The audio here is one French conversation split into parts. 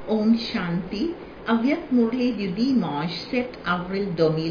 Om Shanti, Avyat Murli du dimanche 7 avril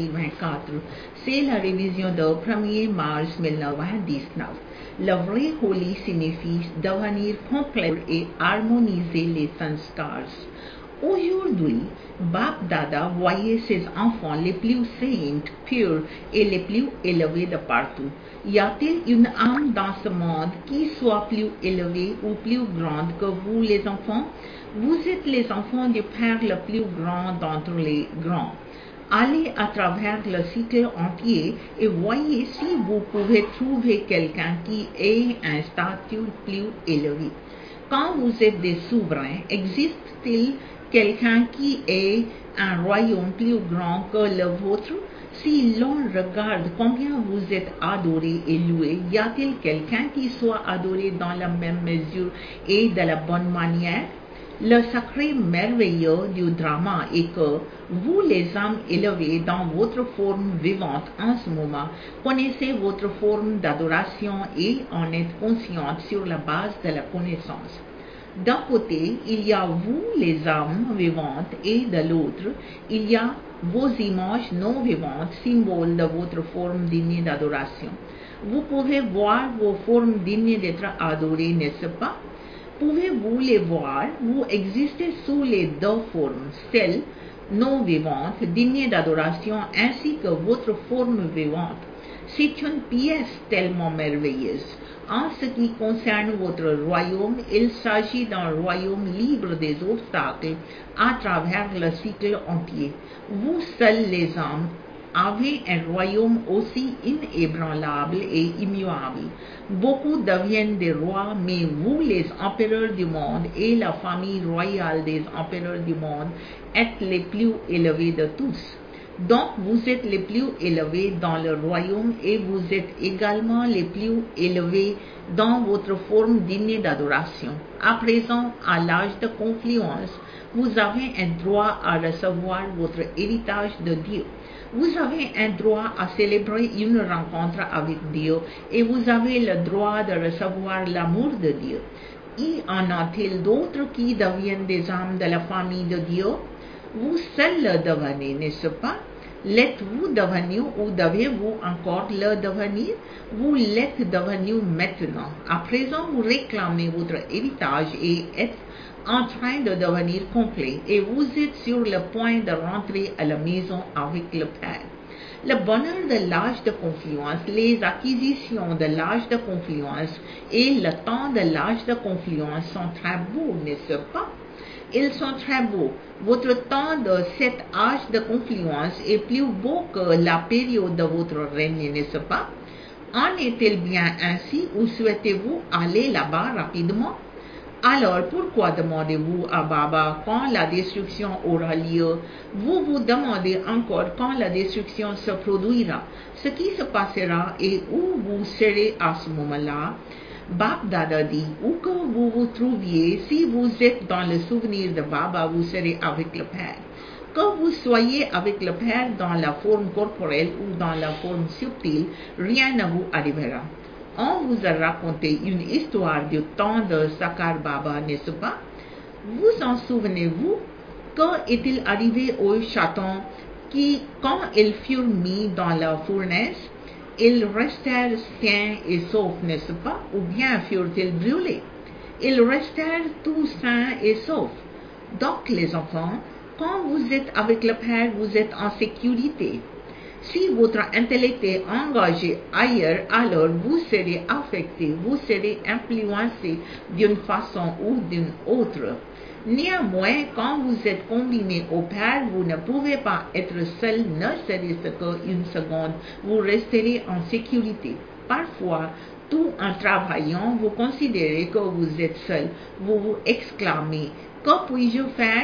2024. C'est la révision du 1er mars 1919. La vraie holy signifie devenir complet et harmoniser les sanskars. Aujourd'hui, Bap Dada voyait ses enfants les plus saints, purs et les plus élevés de partout. Y a-t-il une âme dans ce monde qui soit plus élevée ou plus grande que vous les enfants? Vous êtes les enfants du Père le plus grand d'entre les grands. Allez à travers le cycle entier et voyez si vous pouvez trouver quelqu'un qui ait un statut plus élevé. Quand vous êtes des souverains, existe-t-il quelqu'un qui ait un royaume plus grand que le vôtre? Si l'on regarde combien vous êtes adorés et loués, y a-t-il quelqu'un qui soit adoré dans la même mesure et de la bonne manière? Le sacré merveilleux du drama est que vous, les âmes élevées dans votre forme vivante en ce moment, connaissez votre forme d'adoration et en êtes consciente sur la base de la connaissance. D'un côté, il y a vous, les âmes vivantes, et de l'autre, il y a vos images non vivantes, symboles de votre forme digne d'adoration. Vous pouvez voir vos formes dignes d'être adorées, n'est-ce pas? Pouvez-vous les voir? Vous existez sous les deux formes, celle non vivante, digne d'adoration, ainsi que votre forme vivante. C'est une pièce tellement merveilleuse. En ce qui concerne votre royaume, il s'agit d'un royaume libre des obstacles à travers le cycle entier. Vous seuls, les âmes, avez un royaume aussi inébranlable et immuable. Beaucoup deviennent des rois, mais vous, les empereurs du monde et la famille royale des empereurs du monde, êtes les plus élevés de tous. Donc, vous êtes les plus élevés dans le royaume et vous êtes également les plus élevés dans votre forme digne d'adoration. À présent, à l'âge de confluence, vous avez un droit à recevoir votre héritage de Dieu. Vous avez un droit à célébrer une rencontre avec Dieu et vous avez le droit de recevoir l'amour de Dieu. Y en a-t-il d'autres qui deviennent des âmes de la famille de Dieu? Vous seul le devenez, n'est-ce pas? L'êtes-vous devenu ou devez-vous encore le devenir? Vous l'êtes devenu maintenant. À présent, vous réclamez votre héritage et êtes en train de devenir complet et vous êtes sur le point de rentrer à la maison avec le Père. Le bonheur de l'âge de confluence, les acquisitions de l'âge de confluence et le temps de l'âge de confluence sont très beaux, n'est-ce pas? Ils sont très beaux. Votre temps de cet âge de confluence est plus beau que la période de votre règne, n'est-ce pas? En est-il bien ainsi ou souhaitez-vous aller là-bas rapidement? Alors pourquoi demandez-vous à Baba quand la destruction aura lieu? Vous vous demandez encore quand la destruction se produira, ce qui se passera et où vous serez à ce moment-là. Bap Dada dit, où que vous vous trouviez, si vous êtes dans le souvenir de Baba, vous serez avec le Père. Que vous soyez avec le Père dans la forme corporelle ou dans la forme subtile, rien ne vous arrivera. On vous a raconté une histoire du temps de Sakar Baba, n'est-ce pas? Vous en souvenez-vous? Que est-il arrivé aux chatons qui, quand ils furent mis dans la fournaise, ils restèrent sains et saufs, n'est-ce pas? Ou bien furent-ils brûlés? Ils restèrent tous sains et saufs. Donc, les enfants, quand vous êtes avec le Père, vous êtes en sécurité. Si votre intellect est engagé ailleurs, alors vous serez affecté, vous serez influencé d'une façon ou d'une autre. Néanmoins, quand vous êtes combiné au Père, vous ne pouvez pas être seul, ne serait-ce qu'une seconde. Vous resterez en sécurité. Parfois, tout en travaillant, vous considérez que vous êtes seul. Vous vous exclamez, que puis-je faire?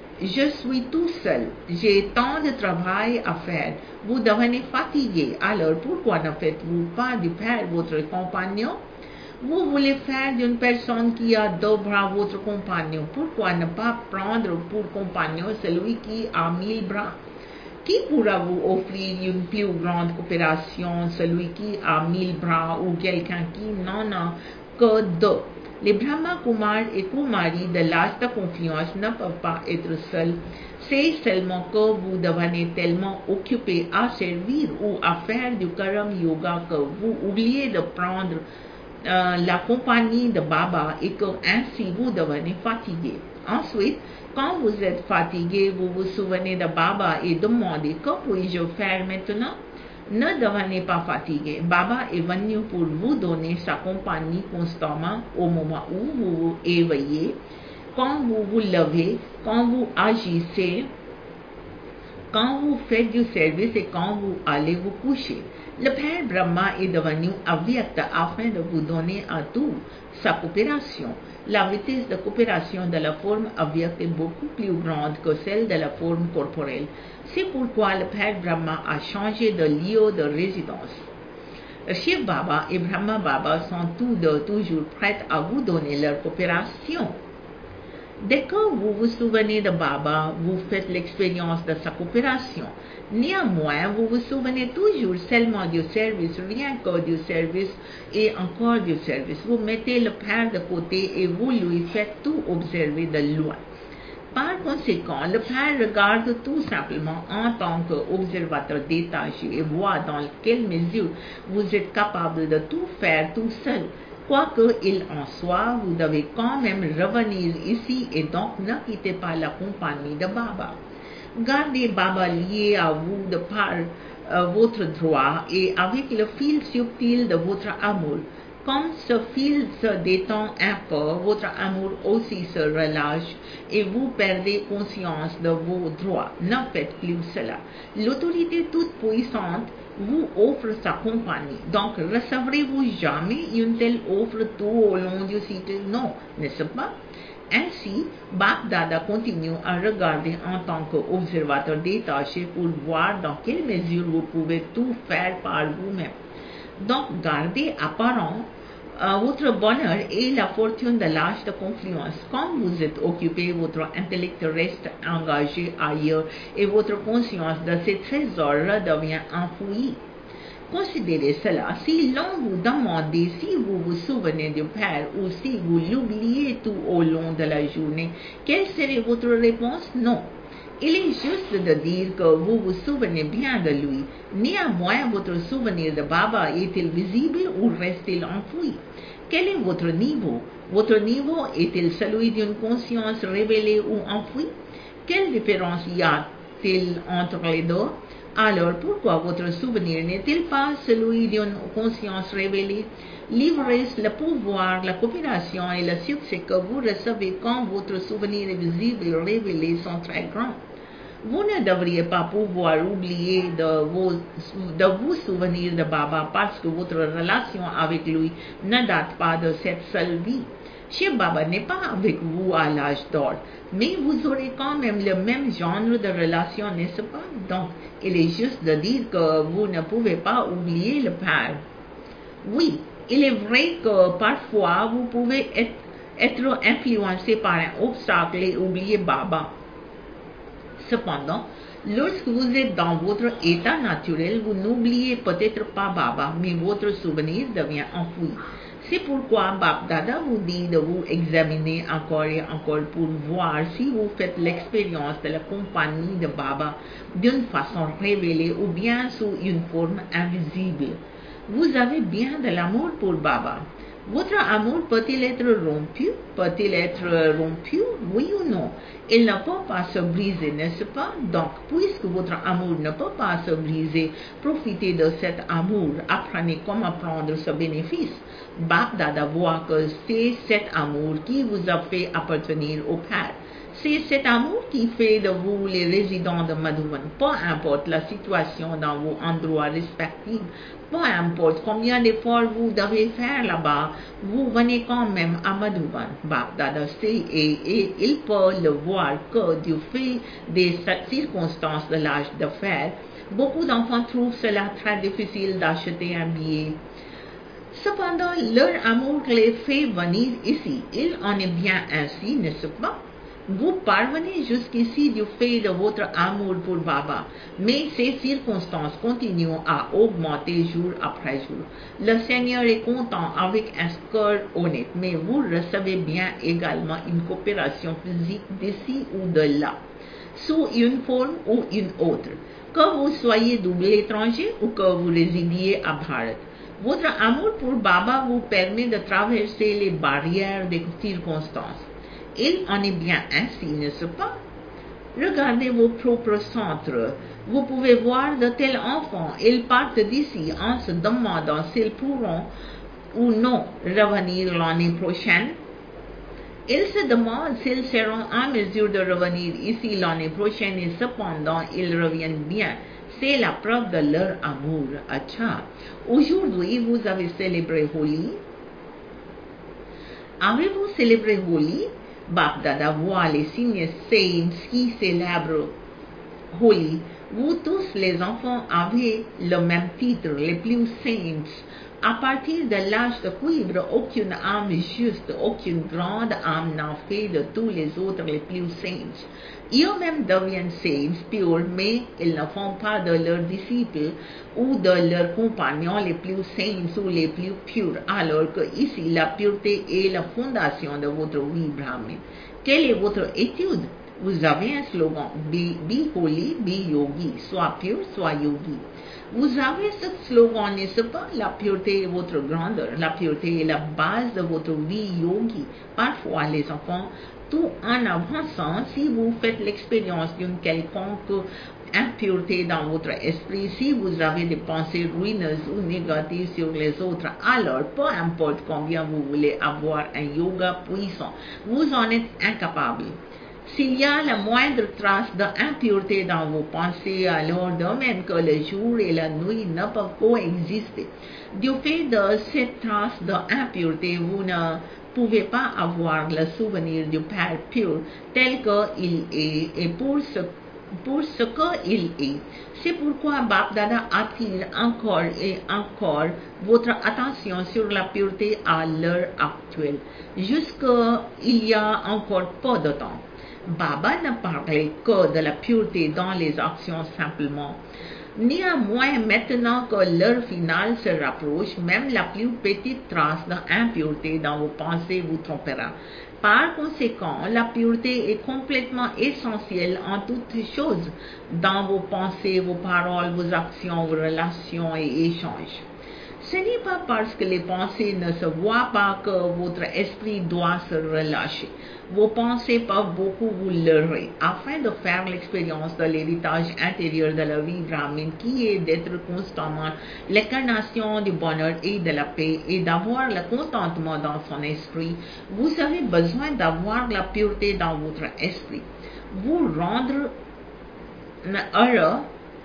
Je suis tout seul, j'ai tant de travail à faire. Vous devenez fatigué, alors pourquoi ne faites-vous pas du Père votre compagnon? Vous voulez faire d'une personne qui a deux bras votre compagnon. Pourquoi ne pas prendre pour compagnon celui qui a 1000 bras? Qui pourra vous offrir une plus grande coopération, celui qui a 1000 bras ou quelqu'un qui n'en a que deux? Les Brahma Kumar et Kumari de l'âge de confiance ne peuvent pas être seuls. C'est seulement que vous devenez tellement occupé à servir ou à faire du Karam Yoga que vous oubliez de prendre la compagnie de Baba et que ainsi vous devenez fatigué. Ensuite, quand vous êtes fatigué, vous vous souvenez de Baba et demandez que puis-je faire maintenant? Ne devenez pas fatigué. Baba est venu pour vous donner sa compagnie constamment au moment où vous vous éveillez, quand vous vous levez, quand vous agissez, quand vous faites du service et quand vous allez vous coucher. Le Père Brahma est devenu Avyakta afin de vous donner à tout sa coopération. La vitesse de coopération de la forme Avyakta est beaucoup plus grande que celle de la forme corporelle. C'est pourquoi le Père Brahma a changé de lieu de résidence. Shiv Baba et Brahma Baba sont tous deux toujours prêts à vous donner leur coopération. Dès que vous vous souvenez de Baba, vous faites l'expérience de sa coopération. Néanmoins, vous vous souvenez toujours seulement du service, rien que du service et encore du service. Vous mettez le Père de côté et vous lui faites tout observer de loin. Par conséquent, le Père regarde tout simplement en tant qu'observateur détaché et voit dans quelle mesure vous êtes capable de tout faire tout seul. Quoi qu'il en soit, vous devez quand même revenir ici et donc ne quittez pas la compagnie de Baba. Gardez Baba lié à vous de par votre droit et avec le fil subtil de votre amour. Comme ce fil se détend un peu, votre amour aussi se relâche et vous perdez conscience de vos droits. Ne faites plus cela. L'autorité toute puissante vous offre sa compagnie. Donc, recevrez-vous jamais une telle offre tout au long du cycle? Non, n'est-ce pas? Ainsi, Bap Dada continue à regarder en tant qu'observateur détaché pour voir dans quelle mesure vous pouvez tout faire par vous-même. Donc, gardez apparent votre bonheur et la fortune de l'âge de confluence. Quand vous êtes occupé, votre intellect reste engagé ailleurs et votre conscience de ces trésors redevient enfouie. Considérez cela. Si l'on vous demandait si vous vous souvenez du Père ou si vous l'oubliez tout au long de la journée, quelle serait votre réponse? Non. Il est juste de dire que vous vous souvenez bien de lui. Néanmoins, votre souvenir de Baba est-il visible ou reste-t-il enfoui? Quel est votre niveau? Votre niveau est-il celui d'une conscience révélée ou enfouie? Quelle différence y a-t-il entre les deux? Alors pourquoi votre souvenir n'est-il pas celui d'une conscience révélée? L'ivresse, le pouvoir, la coopération et le succès que vous recevez quand votre souvenir est visible et révélé sont très grands. Vous ne devriez pas pouvoir oublier de vous souvenir de Baba parce que votre relation avec lui ne date pas de cette seule vie. Shiv Baba n'est pas avec vous à l'âge d'or, mais vous aurez quand même le même genre de relation, n'est-ce pas? Donc, il est juste de dire que vous ne pouvez pas oublier le Père. Oui, il est vrai que parfois vous pouvez être influencé par un obstacle et oublier Baba. Cependant, lorsque vous êtes dans votre état naturel, vous n'oubliez peut-être pas Baba, mais votre souvenir devient enfoui. C'est pourquoi Bap Dada vous dit de vous examiner encore et encore pour voir si vous faites l'expérience de la compagnie de Baba d'une façon révélée ou bien sous une forme invisible. Vous avez bien de l'amour pour Baba. Votre amour peut-il être rompu? Peut-il être rompu? Oui ou non? Il ne peut pas se briser, n'est-ce pas? Donc, puisque votre amour ne peut pas se briser, profitez de cet amour. Apprenez comment prendre ce bénéfice. Bap Dada voit que c'est cet amour qui vous a fait appartenir au Père. C'est cet amour qui fait de vous les résidents de Madhuban. Peu importe la situation dans vos endroits respectifs, peu importe combien d'efforts vous devez faire là-bas, vous venez quand même à Madhuban. Bap Dada sait et il peut le voir que du fait des circonstances de l'âge de fer, beaucoup d'enfants trouvent cela très difficile d'acheter un billet. Cependant, leur amour les fait venir ici. Il en est bien ainsi, n'est-ce pas? Vous parvenez jusqu'ici du fait de votre amour pour Baba, mais ces circonstances continuent à augmenter jour après jour. Le Seigneur est content avec un cœur honnête, mais vous recevez bien également une coopération physique d'ici ou de là, sous une forme ou une autre, que vous soyez double étranger ou que vous résidiez à Bharat. Votre amour pour Baba vous permet de traverser les barrières des circonstances. Il en est bien ainsi, n'est-ce pas? Regardez vos propres centres. Vous pouvez voir de tels enfants. Ils partent d'ici en se demandant s'ils pourront ou non revenir l'année prochaine. Ils se demandent s'ils seront en mesure de revenir ici l'année prochaine et cependant ils reviennent bien. C'est la preuve de leur amour. Acha. Aujourd'hui, vous avez célébré Holi. Avez-vous célébré Holi? Bap Dada voit les signes saints qui célèbrent Holi. Vous tous les enfants avez le même titre, les plus saints. À partir de l'âge de cuivre, aucune âme juste, aucune grande âme n'en fait de tous les autres les plus saints. Eux-mêmes deviennent saints purs, mais ils ne font pas de leurs disciples ou de leurs compagnons les plus saints ou les plus purs, alors que ici la pureté est la fondation de votre vie brahmine. Quelle est votre étude? Vous avez un slogan, be holy, be yogi, soit pur, soit yogi. Vous avez ce slogan, n'est-ce pas? La pureté est votre grandeur, la pureté est la base de votre vie yogi. Parfois, les enfants, tout en avançant, si vous faites l'expérience d'une quelconque impureté dans votre esprit, si vous avez des pensées ruineuses ou négatives sur les autres, alors peu importe combien vous voulez avoir un yoga puissant, vous en êtes incapable. S'il y a la moindre trace d'impureté dans vos pensées, alors de même que le jour et la nuit ne peuvent coexister. Du fait de cette trace d'impureté, vous ne pouvez pas avoir le souvenir du Père pur tel qu'il est et pour ce qu'il est. C'est pourquoi Bap Dada attire encore et encore votre attention sur la pureté à l'heure actuelle, jusqu'il y a encore peu de temps. Baba ne parlait que de la pureté dans les actions simplement. Néanmoins, maintenant que l'heure finale se rapproche, même la plus petite trace d'impureté dans vos pensées vous trompera. Par conséquent, la pureté est complètement essentielle en toutes choses, dans vos pensées, vos paroles, vos actions, vos relations et échanges. Ce n'est pas parce que les pensées ne se voient pas que votre esprit doit se relâcher. Vos pensées peuvent beaucoup vous leurrer afin de faire l'expérience de l'héritage intérieur de la vie brahmine qui est d'être constamment l'incarnation du bonheur et de la paix et d'avoir le contentement dans son esprit. Vous avez besoin d'avoir la pureté dans votre esprit. Vous rendre heureux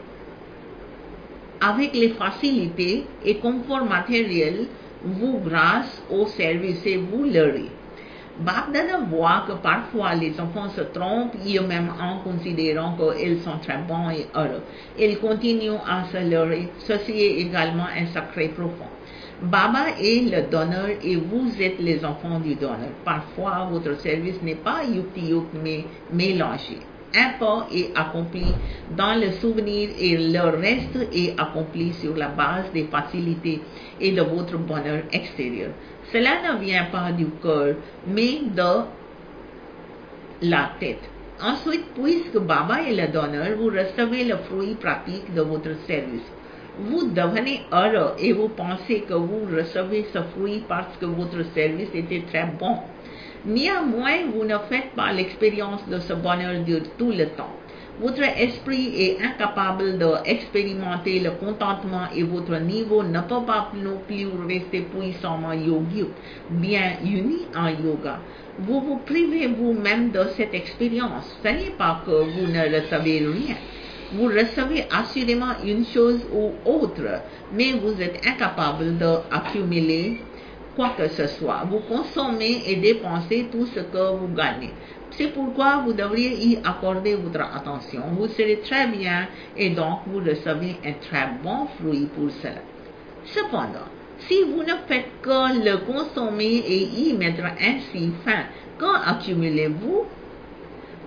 avec les facilités et conforts matériels vous grâce au service et vous leurrez. Bap Dada voit que parfois les enfants se trompent eux-mêmes en considérant qu'ils sont très bons et heureux. Ils continuent à se leurrer. Ceci est également un secret profond. Baba est le donneur et vous êtes les enfants du donneur. Parfois, votre service n'est pas yukti-yukti mais mélangé. Un pas est accompli dans le souvenir et le reste est accompli sur la base des facilités et de votre bonheur extérieur. Cela ne vient pas du cœur, mais de la tête. Ensuite, puisque Baba est le donneur, vous recevez le fruit pratique de votre service. Vous devenez heureux et vous pensez que vous recevez ce fruit parce que votre service était très bon. Néanmoins, vous ne faites pas l'expérience de ce bonheur de tout le temps. Votre esprit est incapable d'expérimenter le contentement et votre niveau ne peut pas non plus rester puissamment yogique, bien uni en yoga. Vous vous privez vous-même de cette expérience. Ce n'est pas que vous ne recevez rien. Vous recevez assurément une chose ou autre, mais vous êtes incapable d'accumuler quoi que ce soit. Vous consommez et dépensez tout ce que vous gagnez. C'est pourquoi vous devriez y accorder votre attention. Vous serez très bien et donc vous recevez un très bon fruit pour cela. Cependant, si vous ne faites que le consommer et y mettre ainsi fin, qu'en accumulez-vous?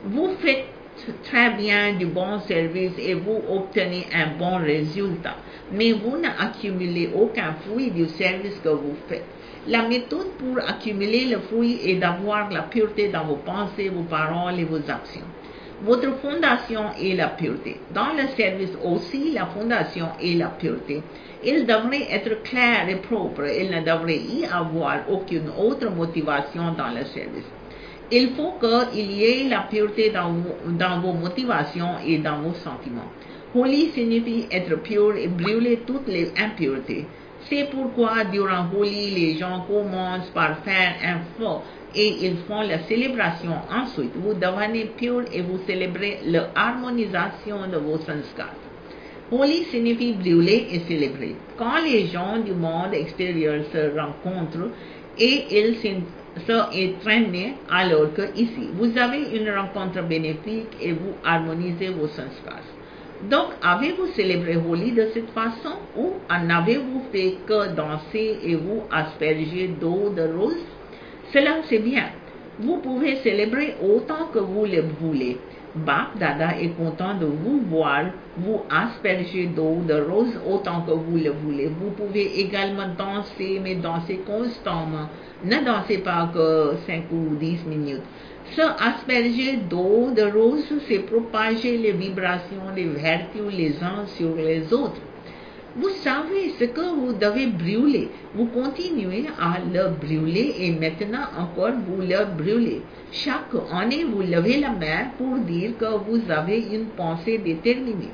Vous faites très bien du bon service et vous obtenez un bon résultat, mais vous n'accumulez aucun fruit du service que vous faites. La méthode pour accumuler le fruit est d'avoir la pureté dans vos pensées, vos paroles et vos actions. Votre fondation est la pureté. Dans le service aussi, la fondation est la pureté. Il devrait être clair et propre. Il ne devrait y avoir aucune autre motivation dans le service. Il faut qu'il y ait la pureté dans vos motivations et dans vos sentiments. Holy signifie être pur et brûler toutes les impuretés. C'est pourquoi durant Holi, les gens commencent par faire un feu et ils font la célébration. Ensuite, vous devenez pur et vous célébrez l'harmonisation de vos sanskars. Holi signifie brûler et célébrer. Quand les gens du monde extérieur se rencontrent et ils s'entraînent alors que ici, vous avez une rencontre bénéfique et vous harmonisez vos sanskars. Donc, avez-vous célébré Holi de cette façon ou en avez-vous fait que danser et vous asperger d'eau de rose? Cela c'est bien. Vous pouvez célébrer autant que vous le voulez. Bap Dada est content de vous voir vous asperger d'eau de rose autant que vous le voulez. Vous pouvez également danser, mais danser constamment. Ne dansez pas que 5 ou 10 minutes. Se asperger d'eau de rose, c'est propager les vibrations, les vertus les uns sur les autres. Vous savez ce que vous devez brûler. Vous continuez à le brûler et maintenant encore vous le brûlez. Chaque année, vous levez la main pour dire que vous avez une pensée déterminée.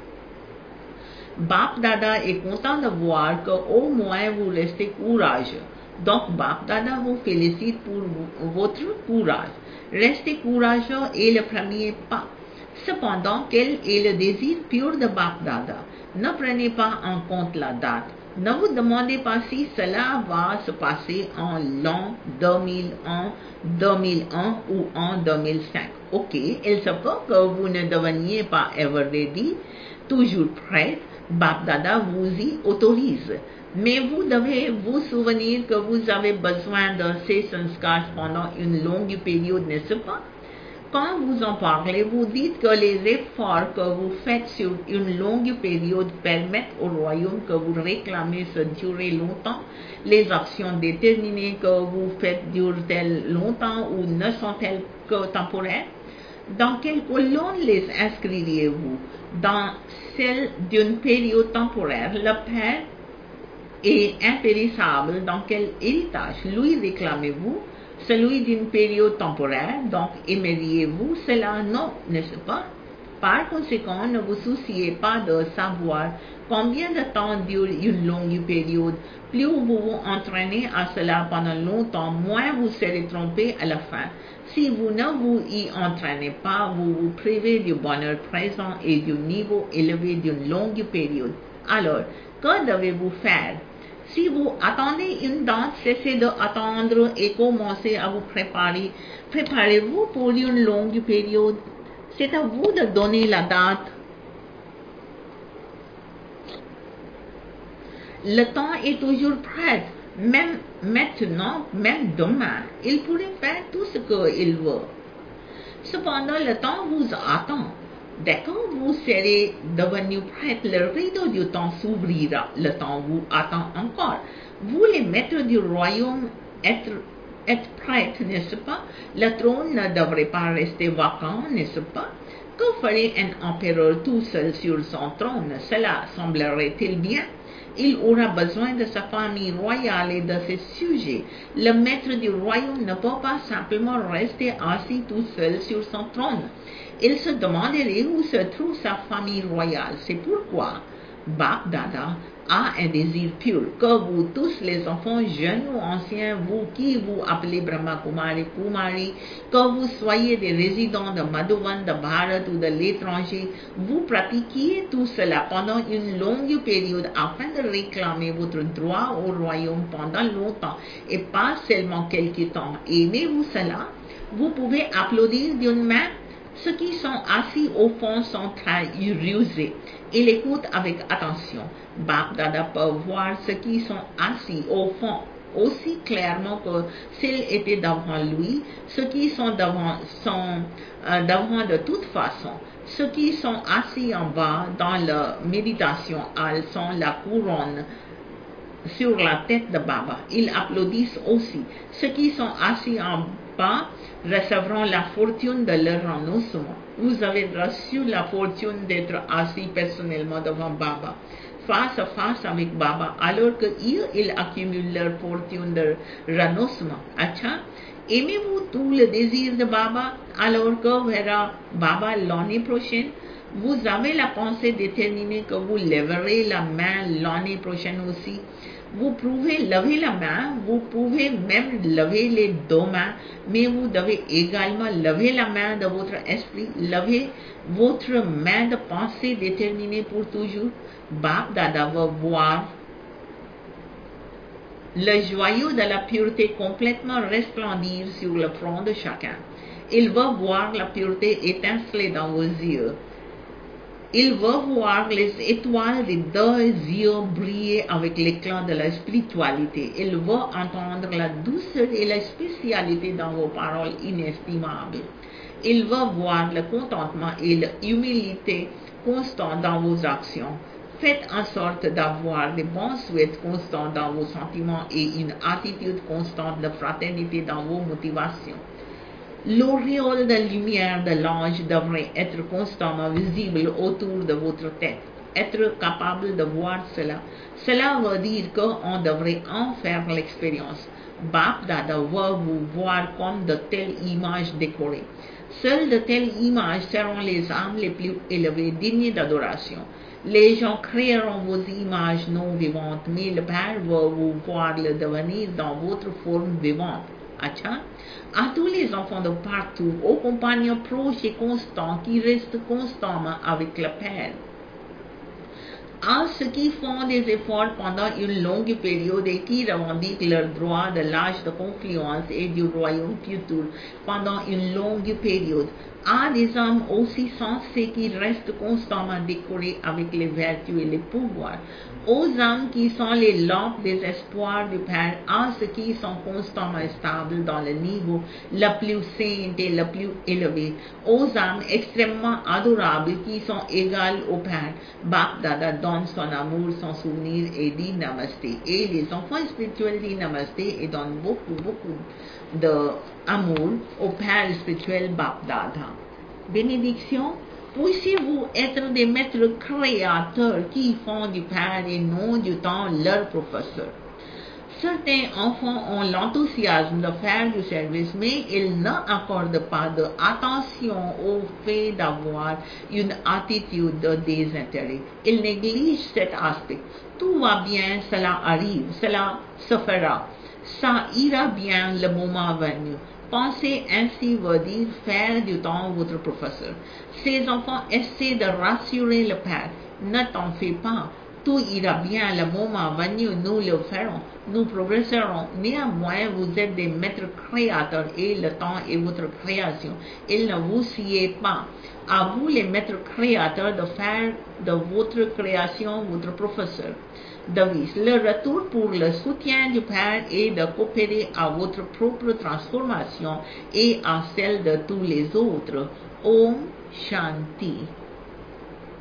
Bap Dada est content de voir qu'au moins vous restez courageux. Donc Bap Dada vous félicite pour votre courage. Rester courageux est le premier pas. Cependant, quel est le désir pur de Bap Dada? Ne prenez pas en compte la date. Ne vous demandez pas si cela va se passer en l'an 2001, 2001 ou en 2005. Ok, il se peut que vous ne deveniez pas ever ready, toujours prêt. Bap Dada vous y autorise. Mais vous devez vous souvenir que vous avez besoin de ces sanskars pendant une longue période, n'est-ce pas? Quand vous en parlez, vous dites que les efforts que vous faites sur une longue période permettent au royaume que vous réclamez se durer longtemps. Les actions déterminées que vous faites durent-elles longtemps ou ne sont-elles que temporaires? Dans quelle colonne les inscririez-vous? Dans celle d'une période temporaire. Le Père est impérissable. Dans quel héritage lui réclamez-vous? Celui d'une période temporaire, donc aimeriez-vous cela? Non, n'est-ce pas? Par conséquent, ne vous souciez pas de savoir combien de temps dure une longue période. Plus vous vous entraînez à cela pendant longtemps, moins vous serez trompé à la fin. Si vous ne vous y entraînez pas, vous vous privez du bonheur présent et du niveau élevé d'une longue période. Alors, que devez-vous faire? Si vous attendez une date, cessez d'attendre et commencez à vous préparer. Préparez-vous pour une longue période. C'est à vous de donner la date. Le temps est toujours prêt. Même maintenant, même demain, il pourrait faire tout ce qu'il veut. Cependant, le temps vous attend. Dès que vous serez devenu prête, le rideau du temps s'ouvrira. Le temps vous attend encore. Vous, les maîtres du royaume, êtes prêts, n'est-ce pas? Le trône ne devrait pas rester vacant, n'est-ce pas? Que ferait un empereur tout seul sur son trône? Cela semblerait-il bien? Il aura besoin de sa famille royale et de ses sujets. Le maître du royaume ne peut pas simplement rester assis tout seul sur son trône. Il se demanderait où se trouve sa famille royale. C'est pourquoi Bap Dada a un désir pur, que vous tous les enfants jeunes ou anciens, vous qui vous appelez Brahma Kumari, Kumari, que vous soyez des résidents de Madhuvan, de Bharat ou de l'étranger, vous pratiquiez tout cela pendant une longue période afin de réclamer votre droit au royaume pendant longtemps et pas seulement quelques temps. Aimez-vous cela? Vous pouvez applaudir d'une main. Ceux qui sont assis au fond sont très rusés. Ils écoutent avec attention. Bap Dada peut voir ceux qui sont assis au fond aussi clairement que s'ils étaient devant lui. Ceux qui sont devant devant de toute façon. Ceux qui sont assis en bas dans la méditation sont la couronne sur la tête de Baba. Ils applaudissent aussi. Ceux qui sont assis en bas recevront la fortune de leur renoncement. Vous avez reçu la fortune d'être assis personnellement devant Baba, face à face avec Baba, alors qu'ils accumulent leur fortune de renoncement. Acha, aimez-vous tout le désir de Baba alors que verra Baba l'année prochaine? Vous avez la pensée déterminée que vous lèverez la main l'année prochaine aussi. Vous pouvez lever la main, vous pouvez même lever les deux mains, mais vous devez également lever la main de votre esprit, lever votre main de pensée déterminée pour toujours. Bap Dada va voir le joyau de la pureté complètement resplendir sur le front de chacun. Il va voir la pureté étinceler dans vos yeux. Il va voir les étoiles des deux yeux briller avec l'éclat de la spiritualité. Il va entendre la douceur et la spécialité dans vos paroles inestimables. Il va voir le contentement et l'humilité constants dans vos actions. Faites en sorte d'avoir des bons souhaits constants dans vos sentiments et une attitude constante de fraternité dans vos motivations. L'auréole de lumière de l'ange devrait être constamment visible autour de votre tête. Être capable de voir cela, cela veut dire qu'on devrait en faire l'expérience. Bap Dada va vous voir comme de telles images décorées. Seules de telles images seront les âmes les plus élevées, dignes d'adoration. Les gens créeront vos images non vivantes, mais le Père va vous voir le devenir dans votre forme vivante. Acha, à tous les enfants de partout, aux compagnons proches et constants qui restent constamment avec le Père, à ceux qui font des efforts pendant une longue période et qui revendiquent leur droit de l'âge de confluence et du royaume futur pendant une longue période, à des âmes aussi sensées qui restent constamment décorées avec les vertus et les pouvoirs, aux âmes qui sont les lampes des espoirs du Père, à ceux qui sont constamment stables dans le niveau le plus saint et le plus élevé, aux âmes extrêmement adorables qui sont égales au Père. Bap Dada donne son amour, son souvenir et dit Namasté. Et les enfants spirituels disent Namasté et donnent beaucoup d'amour au Père spirituel Bap Dada. Bénédiction. Puissiez-vous être des maîtres créateurs qui font du Père et non du temps leur professeur. Certains enfants ont l'enthousiasme de faire du service, mais ils n'accordent pas d'attention au fait d'avoir une attitude de désintérêt. Ils négligent cet aspect. Tout va bien, cela arrive, cela se fera. Ça ira bien le moment venu. Penser ainsi veut dire faire du temps votre professeur. Ces enfants essaient de rassurer le Père. Ne t'en fais pas. Tout ira bien le moment venu, nous le ferons. Nous progresserons. Néanmoins, vous êtes des maîtres créateurs et le temps est votre création. Il ne vous fiez pas. À vous, les maîtres créateurs, de faire de votre création votre professeur. Devise. Le retour pour le soutien du Père est de coopérer à votre propre transformation et à celle de tous les autres. Om Shanti.